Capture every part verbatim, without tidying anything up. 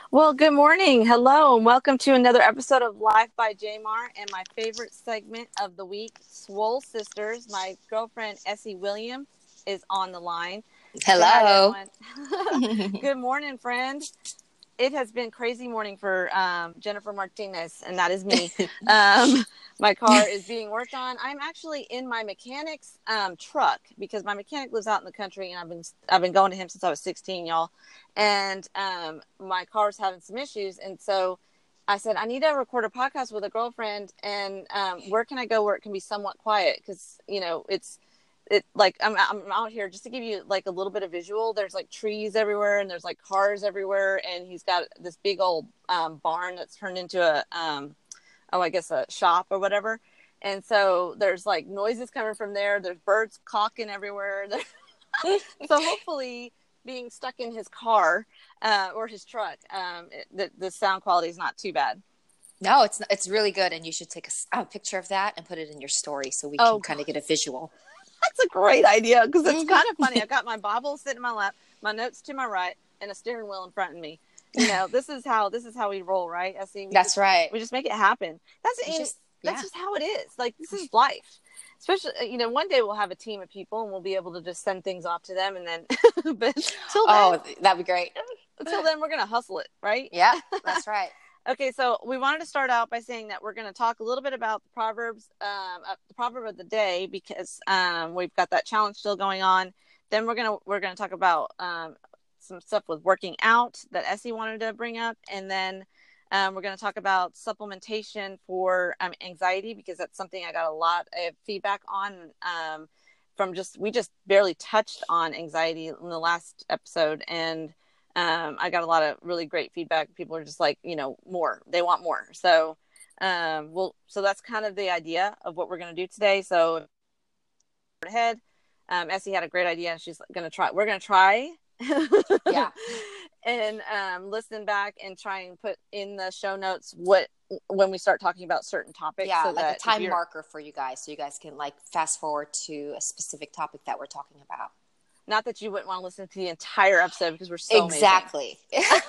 Well, good morning. Hello, and welcome to another episode of Life by Jamar and my favorite segment of the week, Swole Sisters. My girlfriend, Essie William, is on the line. Say hi to Hello. everyone. Good morning, friend. It has been crazy morning for um, Jennifer Martinez, and that is me. Um, my car is being worked on. I'm actually in my mechanic's um, truck because my mechanic lives out in the country, and I've been I've been going to him since I was sixteen, y'all. And um, my car's having some issues, and so I said I need to record a podcast with a girlfriend. And um, where can I go where it can be somewhat quiet? Because you know it's it like I'm I'm out here just to give you like a little bit of visual. There's like trees everywhere and there's like cars everywhere, and he's got this big old um, barn that's turned into a um oh I guess a shop or whatever. And so there's like noises coming from there. There's birds cawking everywhere. So hopefully being stuck in his car uh, or his truck, um, it, the, the sound quality is not too bad. No, it's it's really good, and you should take a, s- a picture of that and put it in your story so we Oh, can kind of get a visual. that's a great idea because it's Mhm. kind of funny. I've got my Bible sitting in my lap, my notes to my right, and a steering wheel in front of me. You know, this is how this is how we roll, right? I see. We That's just, right. We just make it happen. That's You and just that's yeah. just how it is. Like this is life. Especially, you know, one day we'll have a team of people and we'll be able to just send things off to them, and then, but till then, Oh, that'd be great. until then, we're gonna hustle it, right? Yeah, that's right. Okay, so we wanted to start out by saying that we're going to talk a little bit about the proverbs, um, uh, the proverb of the day, because um, we've got that challenge still going on. Then we're gonna we're gonna talk about um, some stuff with working out that Essie wanted to bring up, and then um, we're going to talk about supplementation for um, anxiety, because that's something I got a lot of feedback on um, from just we just barely touched on anxiety in the last episode, and um, I got a lot of really great feedback. People are just like, you know, more. They want more. So, um, well, so that's kind of the idea of what we're going to do today. So, ahead, um, Essie had a great idea. She's going to try. We're going to try. Yeah. And um, listen back and try and put in the show notes what when we start talking about certain topics. Yeah, So like a that time marker for you guys, so you guys can like fast forward to a specific topic that we're talking about. not that you wouldn't want to listen to the entire episode because we're so Exactly. amazing.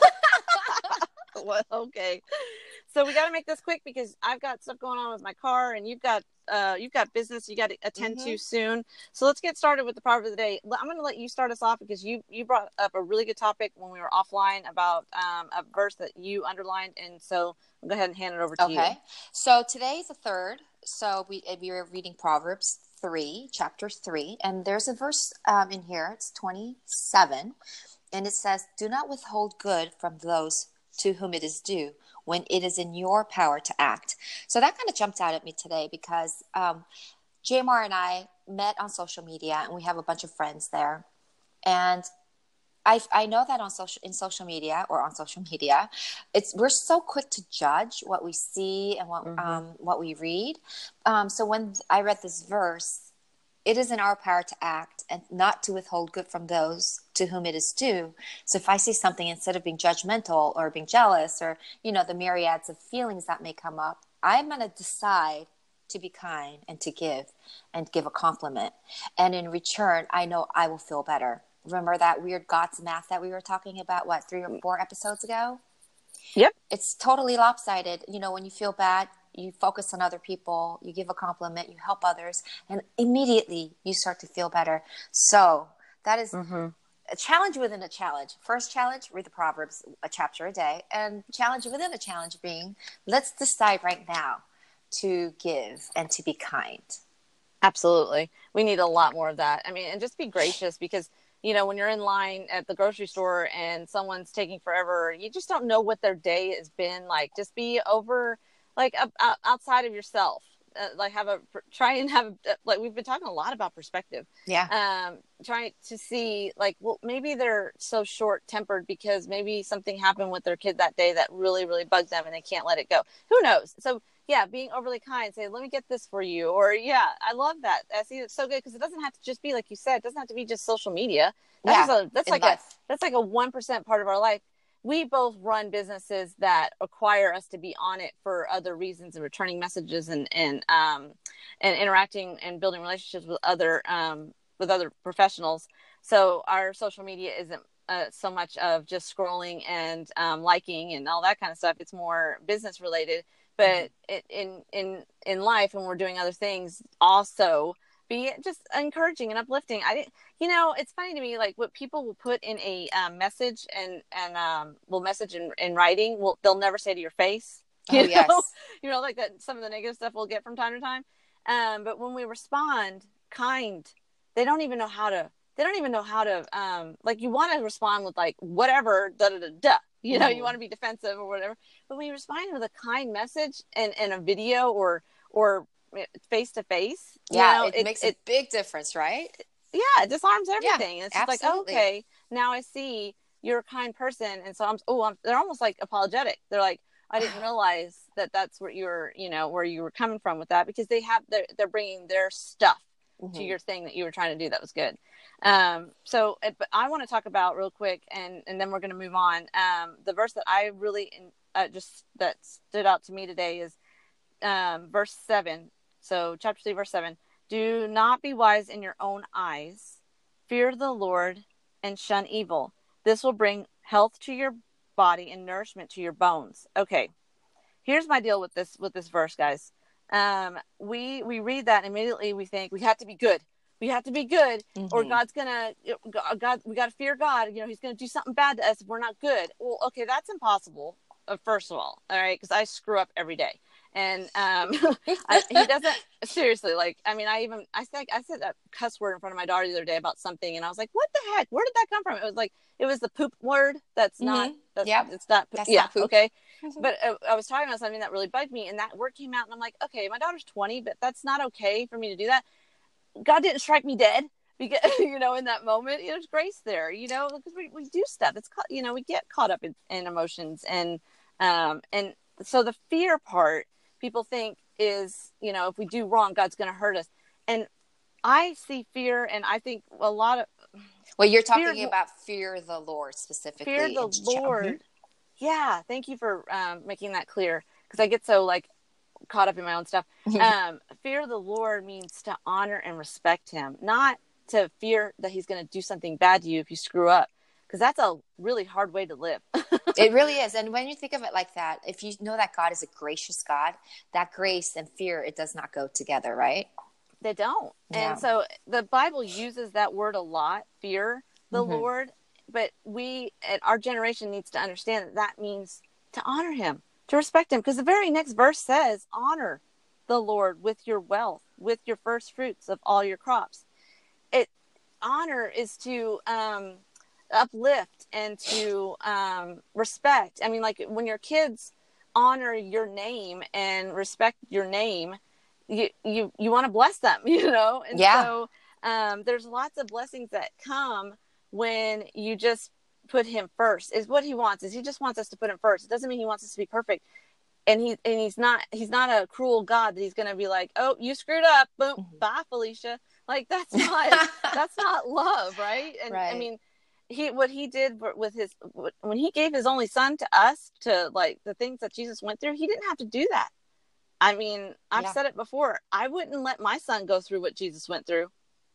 Well, okay. So we got to make this quick because I've got stuff going on with my car, and you've got uh, you've got business you got to attend Mhm. to soon. So let's get started with the proverb of the day. I'm going to let you start us off because you you brought up a really good topic when we were offline about um, a verse that you underlined, and so I'll go ahead and hand it over to you. Okay. So today is the third. So we we are reading Proverbs three, chapter three, and there's a verse um, in here. It's twenty-seven, and it says, "Do not withhold good from those to whom it is due, when it is in your power to act." So that kind of jumped out at me today because um, J M R and I met on social media, and we have a bunch of friends there, and I, I know that on social in social media or on social media, it's we're so quick to judge what we see and what Mhm. um, what we read. Um, so when I read this verse, it is in our power to act and not to withhold good from those to whom it is due. So if I see something, instead of being judgmental or being jealous or you know the myriads of feelings that may come up, I'm going to decide to be kind and to give and give a compliment, and in return, I know I will feel better. Remember that weird God's math that we were talking about, what, three or four episodes ago? Yep. It's totally lopsided. You know, when you feel bad, you focus on other people, you give a compliment, you help others, and immediately you start to feel better. So that is Mm-hmm. a challenge within a challenge. First challenge, read the Proverbs a chapter a day. And challenge within a challenge being, let's decide right now to give and to be kind. Absolutely. We need a lot more of that. I mean, and just be gracious because, you know, when you're in line at the grocery store and someone's taking forever, you just don't know what their day has been like. Just be over, like, uh, outside of yourself. Uh, like, have a, try and have, like, we've been talking a lot about perspective. Yeah. Um, trying to see, like, well, maybe they're so short tempered because maybe something happened with their kid that day that really, really bugged them and they can't let it go. Who knows? So, yeah, being overly kind, say, let me get this for you. Or, yeah, I love that. I see it's so good because it doesn't have to just be, like you said, it doesn't have to be just social media. That's Yeah, just a, that's in like life. a, that's like a one percent part of our life. We both run businesses that require us to be on it for other reasons and returning messages and, and, um, and interacting and building relationships with other, um, with other professionals. So our social media isn't uh, so much of just scrolling and um, liking and all that kind of stuff. It's more business related. But mm-hmm. it, in in in life, when we're doing other things, also be just encouraging and uplifting. I didn't, you know, it's funny to me, like what people will put in a um, message and and um, will message in, in writing. Will they'll never say to your face. You oh know? yes, you know, like that. Some of the negative stuff we'll get from time to time. Um, but when we respond kind, they don't even know how to. They don't even know how to. Um, like you want to respond with like whatever, da da da da. You know, mm. you want to be defensive or whatever. But when you respond with a kind message and, and a video or or face to face, yeah, know, it, it makes it, a big difference, right? Yeah, it disarms everything. Yeah, it's just absolutely. like, okay, now I see you're a kind person, and so I'm. Oh, I'm, they're almost like apologetic. They're like, I didn't realize that that's where you're, you know, where you were coming from with that, because they have they're, they're bringing their stuff mm-hmm. to your thing that you were trying to do that was good. Um, so, but I want to talk about real quick, and, and then we're going to move on. Um, the verse that I really uh, just that stood out to me today is um, verse seven. So, chapter three, verse seven. Do not be wise in your own eyes. Fear the Lord and shun evil. This will bring health to your body and nourishment to your bones. Okay, here's my deal with this with this verse, guys. Um, we we read that and immediately we think we have to be good. We have to be good, mm-hmm. or God's gonna, God, we got to fear God. You know, he's going to do something bad to us if we're not good. Well, okay, that's impossible. Uh, first of all, all right, because I screw up every day, and um, I, he doesn't seriously. Like, I mean, I even I said I said that cuss word in front of my daughter the other day about something, and I was like, "What the heck? Where did that come from?" It was like it was the poop word. That's mm-hmm. not. That's, yep. it's not. That's yeah. Not poop. Okay. But uh, I was talking about something that really bugged me, and that word came out, and I'm like, okay, my daughter's twenty, but that's not okay for me to do that. God didn't strike me dead. Because, you know, in that moment, there's grace there, you know, because we, we do stuff. It's, you know, we get caught up in, in emotions. And, um, and so the fear part, people think is, you know, if we do wrong, God's going to hurt us. And I see fear, and I think a lot of. Well, you're talking fear, about fear the Lord specifically. Fear the Lord. Mm-hmm. Yeah. Thank you for um, making that clear, because I get so like caught up in my own stuff. um, fear the Lord means to honor and respect him, not to fear that he's going to do something bad to you if you screw up, because that's a really hard way to live. It really is. And when you think of it like that, if you know that God is a gracious God, that grace and fear, it does not go together, right? They don't. Yeah. And so the Bible uses that word a lot, fear the mm-hmm. Lord, but we at our generation needs to understand that that means to honor him, to respect him, because the very next verse says, honor the Lord with your wealth, with your first fruits of all your crops. It honor is to um, uplift and to um, respect. I mean, like when your kids honor your name and respect your name, you you, you want to bless them, you know? And yeah. so um, there's lots of blessings that come when you just put him first. Is what he wants. Is he just wants us to put him first. It doesn't mean he wants us to be perfect. And he and he's not he's not a cruel God that he's going to be like, oh, you screwed up, boom, mm-hmm. bye, Felicia. Like that's not that's not love, right? And right. I mean, he what he did with his when he gave his only son to us, to like the things that Jesus went through, he didn't have to do that. I mean, I've yeah. said it before. I wouldn't let my son go through what Jesus went through.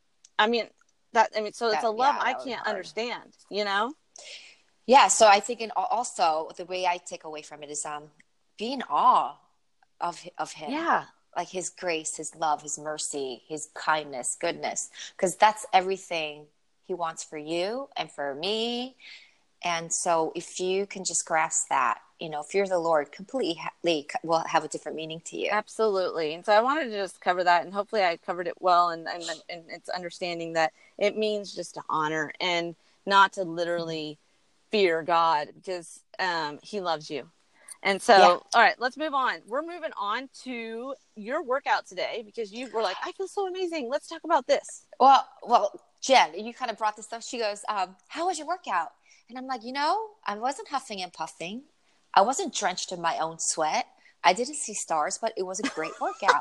I mean, that I mean, so that, it's a love yeah, I can't hard. understand, you know? Yeah. So I think, in also the way I take away from it is um. be in awe of of him. Yeah. Like his grace, his love, his mercy, his kindness, goodness. Because that's everything he wants for you and for me. And so if you can just grasp that, you know, fear the Lord completely will have a different meaning to you. Absolutely. And so I wanted to just cover that, and hopefully I covered it well. And, and, and it's understanding that it means just to honor and not to literally fear God, because um, he loves you. And so, yeah. all right, let's move on. We're moving on to your workout today, because you were like, I feel so amazing. Let's talk about this. Well, well, Jen, you kind of brought this up. She goes, um, how was your workout? And I'm like, you know, I wasn't huffing and puffing. I wasn't drenched in my own sweat. I didn't see stars, but it was a great workout.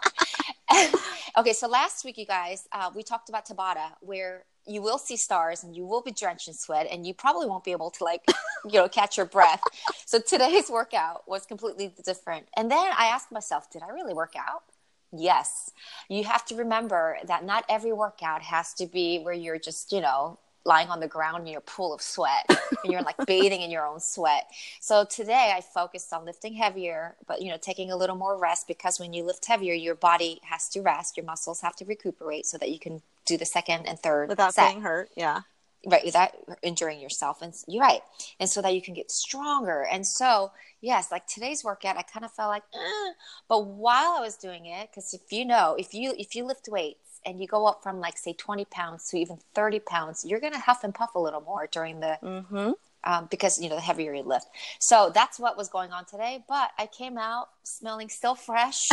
Okay, so last week, you guys, uh, we talked about Tabata, where you will see stars and you will be drenched in sweat, and you probably won't be able to, like, you know, catch your breath. So today's workout was completely different. And then I asked myself, did I really work out? Yes. You have to remember that not every workout has to be where you're just, you know, lying on the ground in your pool of sweat and you're like bathing in your own sweat. So today I focused on lifting heavier, but, you know, taking a little more rest, because when you lift heavier, your body has to rest, your muscles have to recuperate so that you can do the second and third without set. getting hurt. Yeah. Right, without injuring yourself. And you're right. And so that you can get stronger. And so, yes, like today's workout, I kind of felt like, eh. But while I was doing it, because if you know, if you if you lift weights and you go up from like, say, twenty pounds to even thirty pounds, you're going to huff and puff a little more during the, mm-hmm. um, because, you know, the heavier you lift. So that's what was going on today. But I came out smelling still fresh.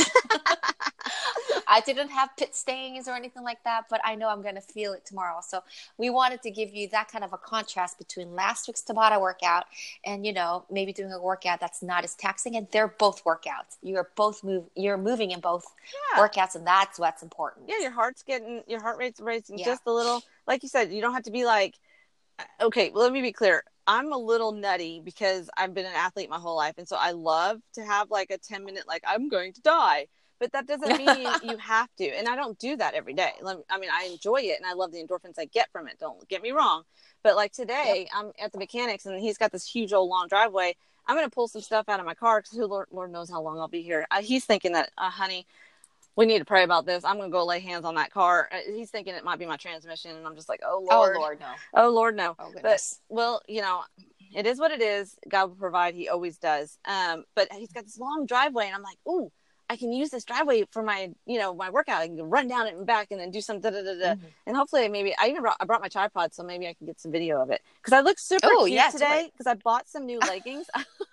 I didn't have pit stains or anything like that, but I know I'm going to feel it tomorrow. So we wanted to give you that kind of a contrast between last week's Tabata workout and, you know, maybe doing a workout that's not as taxing. And they're both workouts. You're both move. You're moving in both yeah. workouts, and that's what's important. Yeah, your heart's getting, your heart rate's raising yeah. just a little. Like you said, you don't have to be like, okay, well, let me be clear. I'm a little nutty because I've been an athlete my whole life. And so I love to have like a ten minute, like, I'm going to die. But that doesn't mean you have to. And I don't do that every day. I mean, I enjoy it and I love the endorphins I get from it. Don't get me wrong. But like today, yep. I'm at the mechanics and he's got this huge old long driveway. I'm going to pull some stuff out of my car because Lord, Lord knows how long I'll be here. Uh, he's thinking that, uh, honey, we need to pray about this. I'm going to go lay hands on that car. Uh, he's thinking it might be my transmission. And I'm just like, oh, Lord. Oh, Lord, no. Oh, Lord, no. Oh, goodness. But, well, you know, it is what it is. God will provide. He always does. Um, but he's got this long driveway and I'm like, ooh. I can use this driveway for my, you know, my workout. I can run down it and back and then do some da da da da. Mm-hmm. And hopefully maybe I even brought, I brought my tripod, so maybe I can get some video of it. Cause I look super oh, cute yeah, today. Cause I bought some new leggings.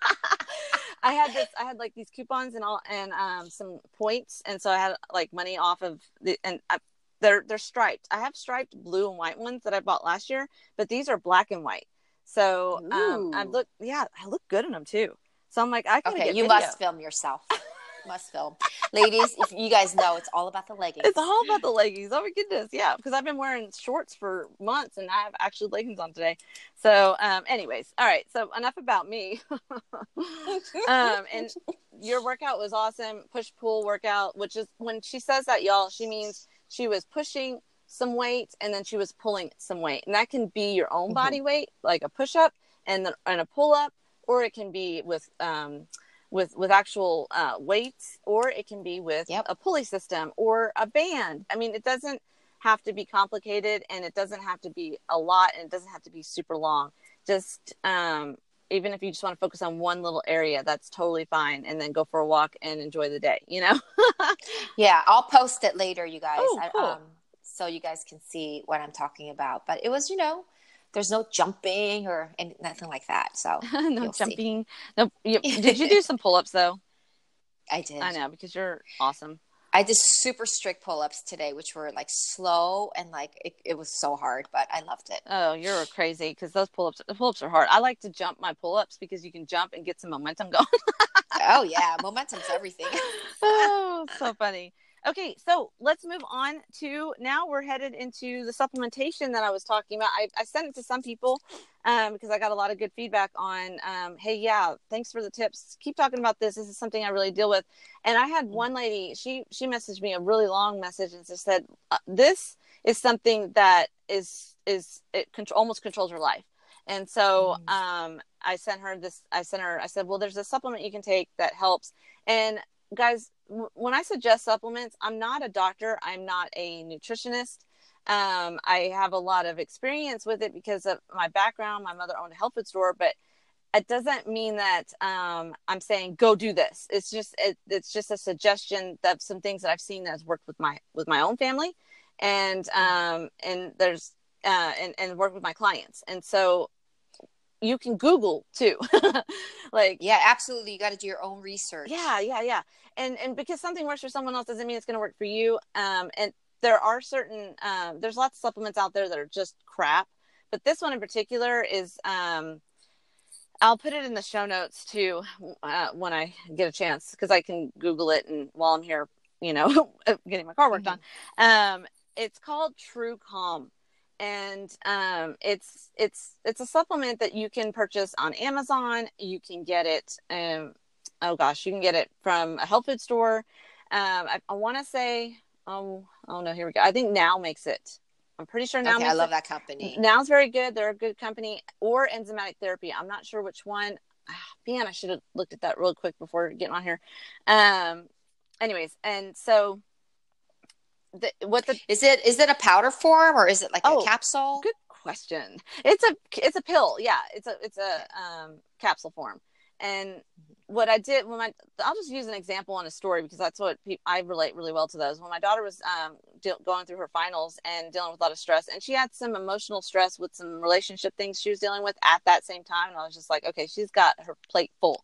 I had this, I had like these coupons and all, and um, some points. And so I had like money off of the, and I, they're, they're striped. I have striped blue and white ones that I bought last year, but these are black and white. So um, I look, yeah, I look good in them too. So I'm like, I can okay, get you video. must film yourself. Must film. Ladies, if you guys know, it's all about the leggings. It's all about the leggings. Oh my goodness. Yeah. Because I've been wearing shorts for months and I have actually leggings on today. So um, anyways, all right. So enough about me. um, and your workout was awesome. Push pull workout, which is when she says that, y'all, she means she was pushing some weight and then she was pulling some weight. And that can be your own body mm-hmm. weight, like a push up and then and a pull up, or it can be with um with with actual uh weights, or it can be with yep. a pulley system or a band. I mean, it doesn't have to be complicated and it doesn't have to be a lot and it doesn't have to be super long. Just um even if you just want to focus on one little area, that's totally fine, and then go for a walk and enjoy the day, you know. Yeah, I'll post it later, you guys. Oh, cool. I, um so you guys can see what I'm talking about. But it was, you know, there's no jumping or any, nothing like that. So no jumping. No. You, did you do some pull-ups though? I did. I know, because you're awesome. I did super strict pull-ups today, which were like slow and like it, it was so hard, but I loved it. Oh, you're crazy, because those pull-ups, the pull-ups are hard. I like to jump my pull-ups because you can jump and get some momentum going. Oh yeah, momentum's everything. Oh, so funny. Okay, so let's move on to, now we're headed into the supplementation that I was talking about. I, I sent it to some people um, because I got a lot of good feedback on, um, hey, yeah, thanks for the tips. Keep talking about this. This is something I really deal with. And I had one lady, she she messaged me a really long message and just said, uh, this is something that is, is it control, almost controls her life. And so um, I sent her this, I sent her, I said, well, there's a supplement you can take that helps. And guys, when I suggest supplements, I'm not a doctor. I'm not a nutritionist. Um, I have a lot of experience with it because of my background. My mother owned a health food store, but it doesn't mean that um, I'm saying go do this. It's just it, it's just a suggestion of some things that I've seen that has worked with my with my own family, and um, and there's uh, and and work with my clients. And so you can Google too. Like, yeah, absolutely. You got to do your own research. Yeah, yeah, yeah. And and because something works for someone else doesn't mean it's going to work for you. Um, and there are certain, um, there's lots of supplements out there that are just crap. But this one in particular is, um, I'll put it in the show notes too uh, when I get a chance, because I can Google it and while I'm here, you know, getting my car worked mm-hmm. on. Um, it's called True Calm. And um, it's it's it's a supplement that you can purchase on Amazon. You can get it. Um, oh gosh, you can get it from a health food store. Um, I, I want to say, oh, oh no, here we go. I think Now makes it. I'm pretty sure Now Okay, makes I love it. that company. Now's very good. They're a good company. Or Enzymatic Therapy. I'm not sure which one. Ah, man, I should have looked at that real quick before getting on here. Um, anyways, and so the, what the Is it is it a powder form or is it like oh, a capsule? good question. It's a it's a pill. Yeah, it's a it's a um, capsule form. And what I did when my I'll just use an example on a story because that's what pe- I relate really well to those. When my daughter was um, de- going through her finals and dealing with a lot of stress, and she had some emotional stress with some relationship things she was dealing with at that same time, and I was just like, okay, she's got her plate full.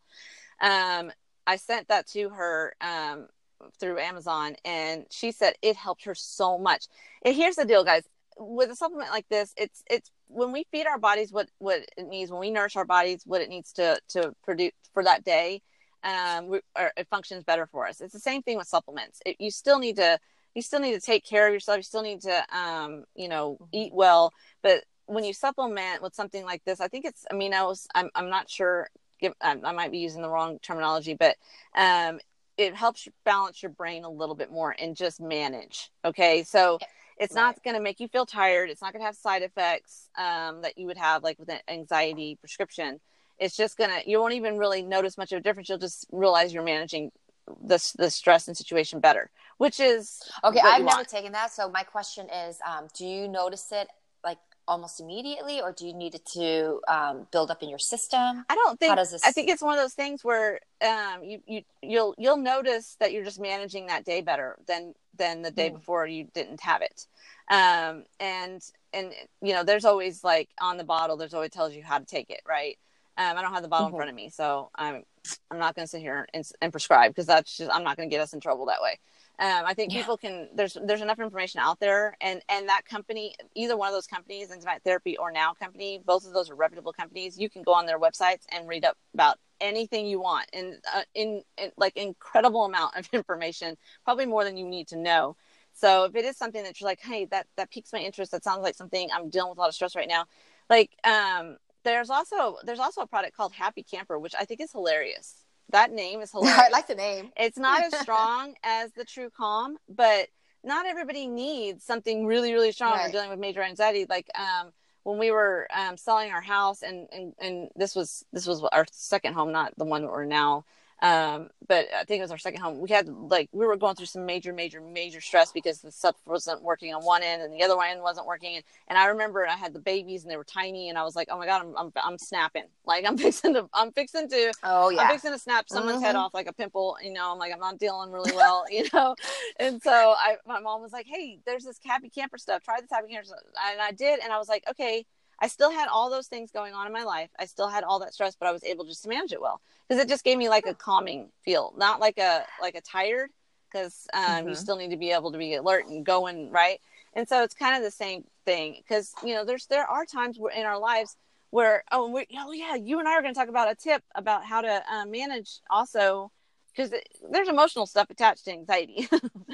Um, I sent that to her um, through Amazon, and she said it helped her so much. And here's the deal, guys. With a supplement like this, it's it's when we feed our bodies what what it needs, when we nourish our bodies what it needs to to produce for that day, um, we, or it functions better for us. It's the same thing with supplements. It, you still need to you still need to take care of yourself. You still need to um, you know eat well. But when you supplement with something like this, I think it's aminos. I'm I'm not sure. I might be using the wrong terminology, but um, it helps you balance your brain a little bit more and just manage. Okay, so. It's right. not going to make you feel tired. It's not going to have side effects um, that you would have like with an anxiety prescription. It's just going to, you won't even really notice much of a difference. You'll just realize you're managing the, the stress and situation better, which is okay. I've never want. taken that. So my question is, um, do you notice it like almost immediately, or do you need it to um, build up in your system? I don't think, How does this... I think it's one of those things where um, you, you, you'll, you'll notice that you're just managing that day better than, than the day mm. before you didn't have it. Um, and, and, you know, there's always like on the bottle, there's always tells you how to take it. Right. Um, I don't have the bottle mm-hmm. in front of me, so I'm, I'm not going to sit here and, and prescribe because that's just, I'm not going to get us in trouble that way. Um, I think yeah. people can, there's, there's enough information out there, and, and that company, either one of those companies, Enzymatic Therapy or Now Company, both of those are reputable companies. You can go on their websites and read up about anything you want in, uh, in, in like incredible amount of information, probably more than you need to know. So if it is something that you're like, hey, that, that piques my interest, that sounds like something, I'm dealing with a lot of stress right now. Like, um, there's also, there's also a product called Happy Camper, which I think is hilarious. That name is hilarious. I like the name. It's not as strong as the True Calm, but not everybody needs something really, really strong right. or dealing with major anxiety. Like, um, when we were, um, selling our house and, and, and this was, this was our second home, not the one that we're now. Um, but I think it was our second home. We had like, we were going through some major, major, major stress because the stuff wasn't working on one end and the other end wasn't working. And, and I remember I had the babies and they were tiny and I was like, oh my God, I'm, I'm, I'm snapping. Like I'm fixing to, I'm fixing to, oh yeah, I'm fixing to snap someone's mm-hmm. head off like a pimple. You know, I'm like, I'm not dealing really well, you know? And so I, my mom was like, hey, there's this Happy Camper stuff. Try this Happy Camper stuff. And I did. And I was like, okay, I still had all those things going on in my life. I still had all that stress, but I was able just to manage it well because it just gave me like a calming feel, not like a like a tired, because um, mm-hmm. you still need to be able to be alert and going right. And so it's kind of the same thing because you know there's there are times where in our lives where oh we oh yeah you and I are going to talk about a tip about how to uh, manage also because there's emotional stuff attached to anxiety.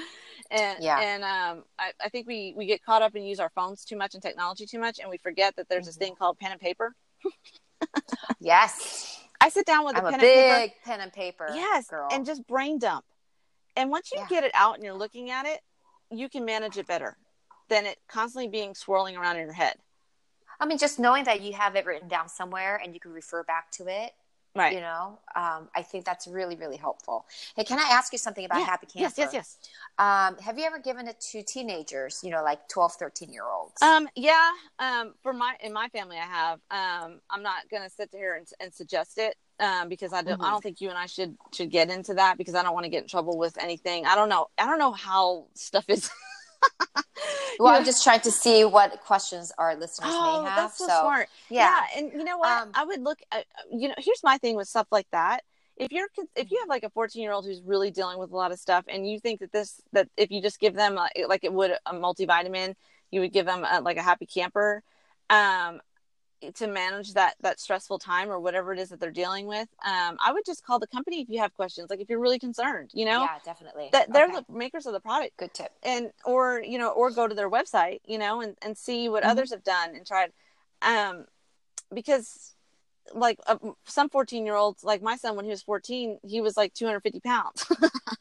And, yeah. and, um, I, I think we, we get caught up and use our phones too much and technology too much. And we forget that there's mm-hmm. this thing called pen and paper. Yes. I sit down with I'm a pen a big and paper. pen and paper. Yes. Girl. And just brain dump. And once you yeah. get it out and you're looking at it, you can manage it better than it constantly being swirling around in your head. I mean, just knowing that you have it written down somewhere and you can refer back to it. Right. You know, um, I think that's really, really helpful. Hey, can I ask you something about yeah. Happy Camper? Yes, yes, yes. Um, have you ever given it to teenagers, you know, like twelve, thirteen year olds? Um, yeah. Um, for my, in my family, I have, um, I'm not going to sit here and, and suggest it, um, because I don't, mm-hmm. I don't think you and I should, should get into that because I don't want to get in trouble with anything. I don't know. I don't know how stuff is. Well, yeah. I'm just trying to see what questions our listeners oh, may have. That's so, so smart. Yeah. yeah. And you know what? Um, I would look at, you know, here's my thing with stuff like that. If you're, if you have like a fourteen year old who's really dealing with a lot of stuff and you think that this, that if you just give them a, like it would a multivitamin, you would give them a, like a Happy Camper, um, to manage that, that stressful time or whatever it is that they're dealing with. Um, I would just call the company if you have questions, like if you're really concerned, you know, yeah, definitely. That they're okay. the makers of the product. Good tip. And, or, you know, or go to their website, you know, and, and see what mm-hmm. others have done and tried. Um, because like uh, some fourteen year olds, like my son, when he was fourteen, he was like two hundred fifty pounds.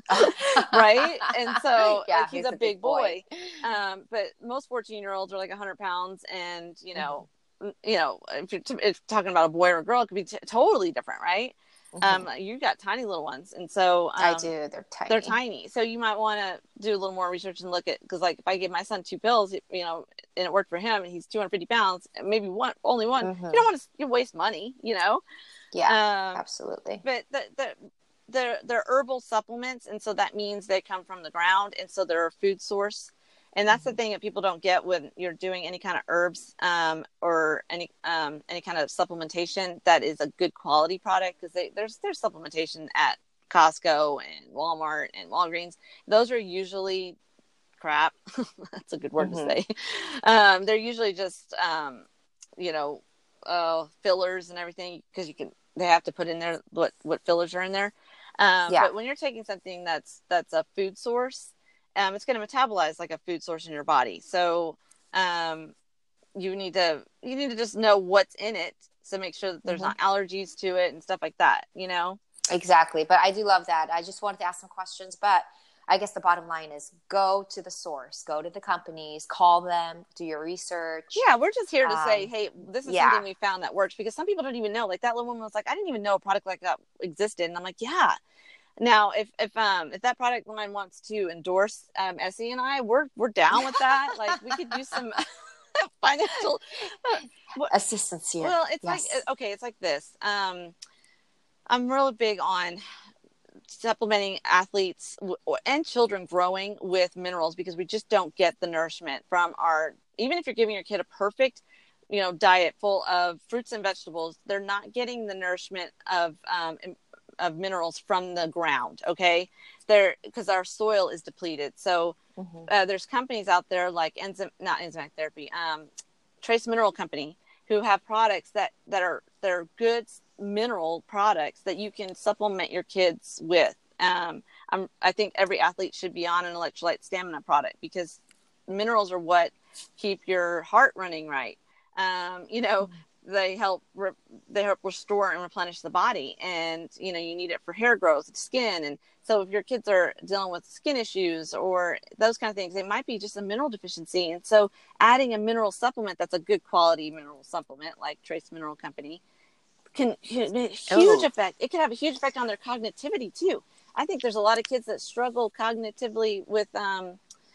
right? And so Yeah, like he's, he's a a big big boy. boy. Um, but most fourteen year olds are like a hundred pounds, and you know, Mm-hmm. you know, if you're, t- if talking about a boy or a girl, it could be t- totally different, right? Mm-hmm. Um, you got tiny little ones, and so I um, do. They're tiny. they're tiny. So you might want to do a little more research and look at, because like if I give my son two pills, you know, and it worked for him, and he's two hundred fifty pounds, maybe one, only one, Mm-hmm. you don't want to waste money, you know? Yeah, Um, absolutely. but the, the, they're, they're herbal supplements. And so that means they come from the ground. And so they're a food source. And that's mm-hmm. the thing that people don't get when you're doing any kind of herbs um, or any um, any kind of supplementation that is a good quality product, because there's there's supplementation at Costco and Walmart and Walgreens. Those are usually crap. That's a good word mm-hmm. to say. Um, they're usually just um, you know uh, fillers and everything, because you can they have to put in there what what fillers are in there. Um, yeah. But when you're taking something that's that's a food source, Um, it's going to metabolize like a food source in your body. So um, you need to you need to just know what's in it, so make sure that there's mm-hmm. not allergies to it and stuff like that, you know? Exactly. But I do love that. I just wanted to ask some questions, but I guess the bottom line is go to the source, go to the companies, call them, do your research. Yeah, we're just here to um, say, hey, this is yeah. something we found that works, because some people don't even know. Like that little woman was like, I didn't even know a product like that existed. And I'm like, yeah. Now, if if um if that product line wants to endorse um, Essie and I, we're we're down with that. Like we could use some financial uh, assistance here. Well, it's yes. like okay, it's like this. Um, I'm really big on supplementing athletes w- and children growing with minerals, because we just don't get the nourishment from our. Even if you're giving your kid a perfect, you know, diet full of fruits and vegetables, they're not getting the nourishment of um. of minerals from the ground. Okay. There, because our soil is depleted. So mm-hmm. uh, there's companies out there like enzyme, not enzymatic therapy, um, Trace Mineral Company, who have products that, that are, they're good mineral products that you can supplement your kids with. Um, I'm, I think every athlete should be on an electrolyte stamina product, because minerals are what keep your heart running right. Um, you know, mm-hmm. They help re- they help restore and replenish the body, and you know you need it for hair growth, skin, and so if your kids are dealing with skin issues or those kind of things, it might be just a mineral deficiency. And so adding a mineral supplement that's a good quality mineral supplement like Trace Mineral Company can, can a huge oh. effect. It can have a huge effect on their cognitivity too. I think there's a lot of kids that struggle cognitively with um,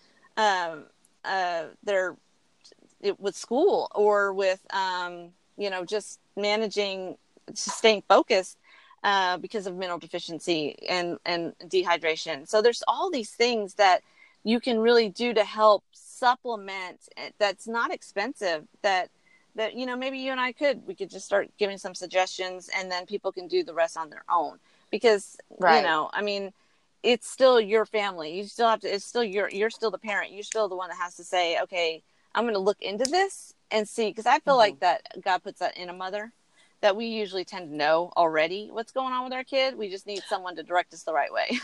um, uh, their it, with school or with um, you know, just managing, staying focused uh, because of mineral deficiency and, and dehydration. So there's all these things that you can really do to help supplement that's not expensive, that, that, you know, maybe you and I could, we could just start giving some suggestions, and then people can do the rest on their own, because, right. you know, I mean, it's still your family. You still have to, it's still your, you're still the parent. You're still the one that has to say, okay, I'm going to look into this and see, because I feel mm-hmm. like that God puts that in a mother, that we usually tend to know already what's going on with our kid. We just need someone to direct us the right way.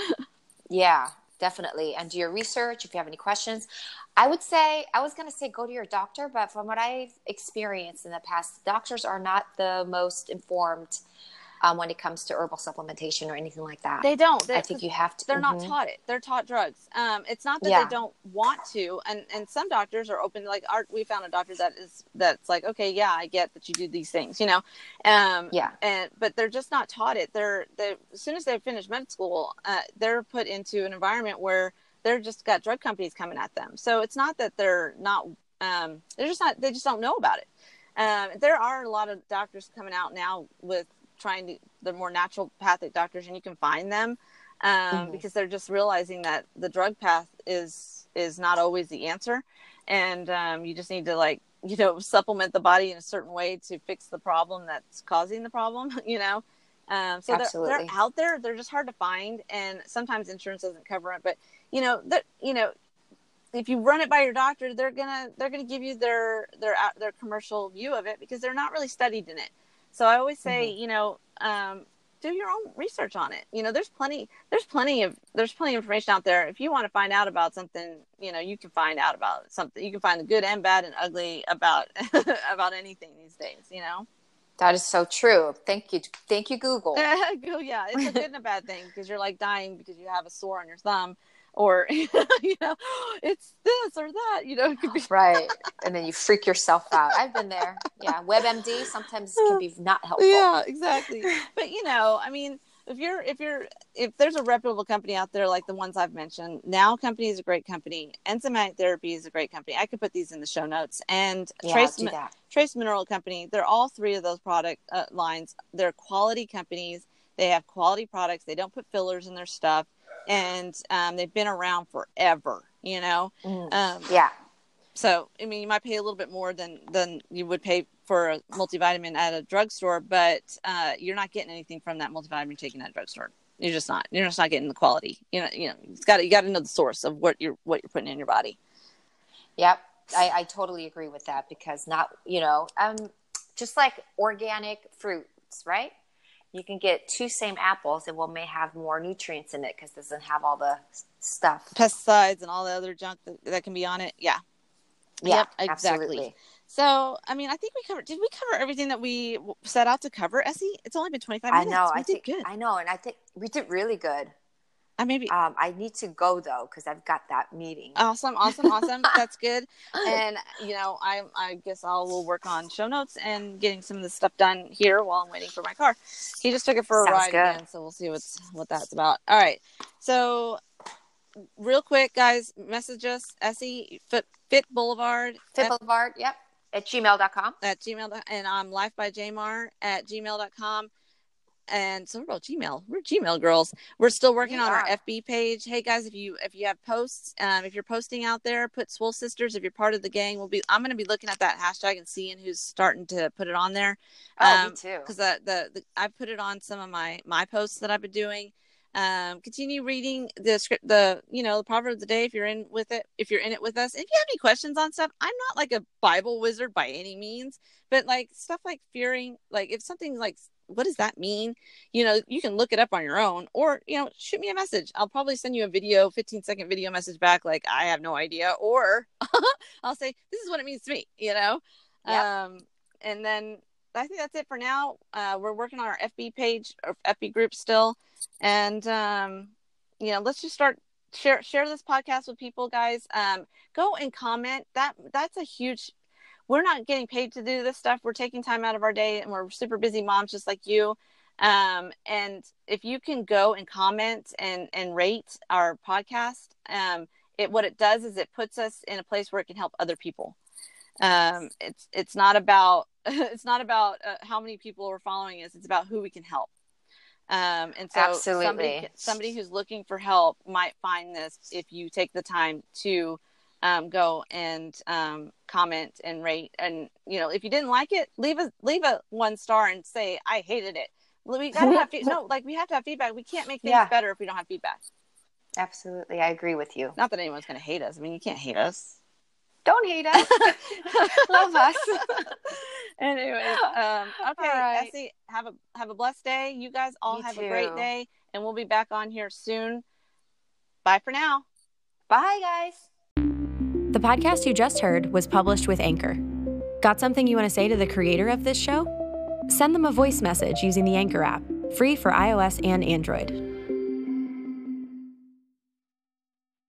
Yeah, definitely. And do your research if you have any questions. I would say, I was going to say go to your doctor, but from what I've experienced in the past, doctors are not the most informed um, when it comes to herbal supplementation or anything like that. They don't. They, I think you have to. They're mm-hmm. not taught it. They're taught drugs. Um, it's not that yeah. they don't want to, and, and some doctors are open. Like our, we found a doctor that is that's like, okay, yeah, I get that you do these things, you know. Um, yeah. And but they're just not taught it. They're they as soon as they finish med school, uh, they're put into an environment where they're just got drug companies coming at them. So it's not that they're not. Um, they're just not. They just don't know about it. Um, there are a lot of doctors coming out now with trying to the more naturopathic doctors, and you can find them um, mm-hmm. because they're just realizing that the drug path is is not always the answer, and um, you just need to like you know supplement the body in a certain way to fix the problem that's causing the problem. You know, um, so they're, they're out there. They're just hard to find, and sometimes insurance doesn't cover it. But you know that you know if you run it by your doctor, they're gonna they're gonna give you their their their commercial view of it, because they're not really studied in it. So I always say, mm-hmm. you know, um, do your own research on it. You know, there's plenty, there's plenty of, there's plenty of information out there. If you want to find out about something, you know, you can find out about something. You can find the good and bad and ugly about, about anything these days, you know? That is so true. Thank you. Thank you, Google. Yeah, it's a good and a bad thing because you're like dying because you have a sore on your thumb, or you know, it's this or that. You know, it could be right, and then you freak yourself out. I've been there. Yeah, WebMD sometimes can be not helpful. Yeah, exactly. But you know, I mean, if you're if you're if there's a reputable company out there like the ones I've mentioned, Now Company is a great company. Enzymatic Therapy is a great company. I could put these in the show notes. And yeah, Trace do that. Trace Mineral Company. They're all three of those product uh, lines. They're quality companies. They have quality products. They don't put fillers in their stuff, and um, they've been around forever. You know. Mm. Um, yeah. So, I mean, you might pay a little bit more than, than you would pay for a multivitamin at a drugstore, but uh, you're not getting anything from that multivitamin you're taking at a drugstore. You're just not. You're just not getting the quality. You know, you know, it's got you got to know the source of what you're what you're putting in your body. Yep, I, I totally agree with that because not, you know, um, just like organic fruits, right? You can get two same apples and one may have more nutrients in it because it doesn't have all the stuff, pesticides and all the other junk that, that can be on it. Yeah. Yeah, yep, exactly. Absolutely. So, I mean, I think we covered. Did we cover everything that we set out to cover, Essie? It's only been twenty-five minutes. I know. We I did think good. I know, and I think we did really good. I maybe. Um, I need to go though because I've got that meeting. Awesome, awesome, awesome. That's good. And you know, I I guess I will work on show notes and getting some of this stuff done here while I'm waiting for my car. He just took it for a Sounds ride good. again, so we'll see what's what that's about. All right. So, real quick, guys, message us, Essie, Fit, Fit Boulevard. Fit F- Boulevard, yep, at gmail dot com. At gmail, and I'm life by Jamar at gmail dot com. And so we're about Gmail. We're Gmail girls. We're still working We on are. our F B page. Hey guys, if you if you have posts, um, if you're posting out there, put Swole Sisters. If you're part of the gang, we'll be. I'm going to be looking at that hashtag and seeing who's starting to put it on there. Oh, um, me too. Because the, the the I put it on some of my my posts that I've been doing. Um, continue reading the script, the you know the proverb of the day if you're in with it. If you're in it with us, if you have any questions on stuff, I'm not like a Bible wizard by any means, but like stuff like fearing, like if something like. What does that mean? You know, you can look it up on your own or, you know, shoot me a message. I'll probably send you a video, fifteen second video message back. Like, I have no idea. Or I'll say, this is what it means to me, you know? Yep. Um, and then I think that's it for now. Uh, we're working on our F B page or F B group still. And, um, you know, let's just start share, share this podcast with people, guys. Um, go and comment. That that's a huge, we're not getting paid to do this stuff. We're taking time out of our day and we're super busy moms just like you. Um, and if you can go and comment and, and rate our podcast, um, it, what it does is it puts us in a place where it can help other people. Um, it's, it's not about, it's not about uh, how many people are following us. It's about who we can help. Um, and so Absolutely. somebody, somebody who's looking for help might find this if you take the time to Um, go and um, comment and rate, and you know if you didn't like it, leave a leave a one star and say I hated it. We gotta have fe- no, like we have to have feedback. We can't make things Yeah. better if we don't have feedback. Absolutely, I agree with you. Not that anyone's gonna hate us. I mean, you can't hate us. Don't hate us. Love us. Anyway, um, okay, All right. Essie, have a have a blessed day. You guys all You have too. a great day, and we'll be back on here soon. Bye for now. Bye, guys. The podcast you just heard was published with Anchor. Got something you want to say to the creator of this show? Send them a voice message using the Anchor app, free for iOS and Android.